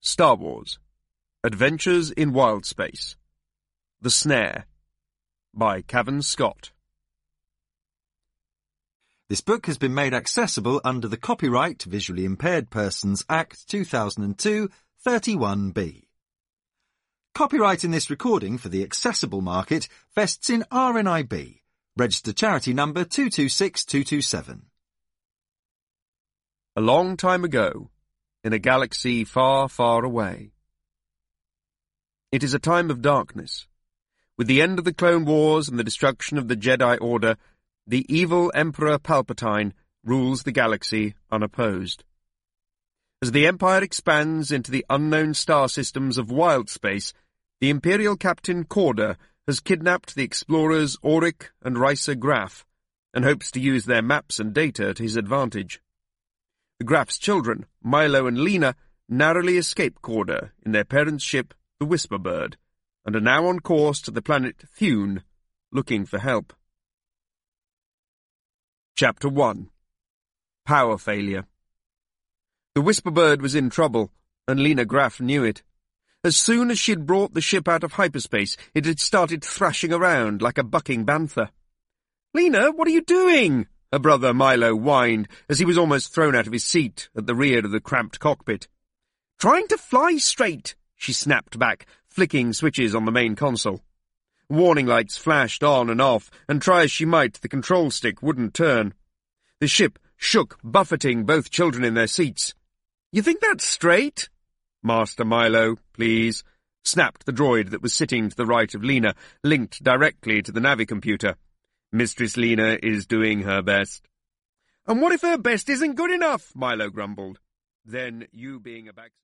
Star Wars Adventures in Wild Space The Snare by Cavan Scott. This book has been made accessible under the Copyright Visually Impaired Persons Act 2002, 31B. Copyright in this recording for the accessible market vests in RNIB, registered charity number 226227. A long time ago, in a galaxy far, far away. It is a time of darkness. With the end of the Clone Wars and the destruction of the Jedi Order, the evil Emperor Palpatine rules the galaxy unopposed. As the Empire expands into the unknown star systems of wild space, the Imperial Captain Korda has kidnapped the explorers Auric and Risa Graf, and hopes to use their maps and data to his advantage. The Graf's children, Milo and Lena, narrowly escape Korda in their parents' ship, the Whisperbird, and are now on course to the planet Thune, looking for help. Chapter 1 Power Failure. The Whisperbird was in trouble, and Lena Graf knew it. As soon as she had brought the ship out of hyperspace, it had started thrashing around like a bucking bantha. "Lena, what are you doing?" her brother Milo whined as he was almost thrown out of his seat at the rear of the cramped cockpit. "Trying to fly straight," she snapped back, flicking switches on the main console. Warning lights flashed on and off, and try as she might, the control stick wouldn't turn. The ship shook, buffeting both children in their seats. "You think that's straight?" "Master Milo, please," snapped the droid that was sitting to the right of Lena, linked directly to the navicomputer. "Mistress Lena is doing her best." "And what if her best isn't good enough?" Milo grumbled. "Then you being a back..."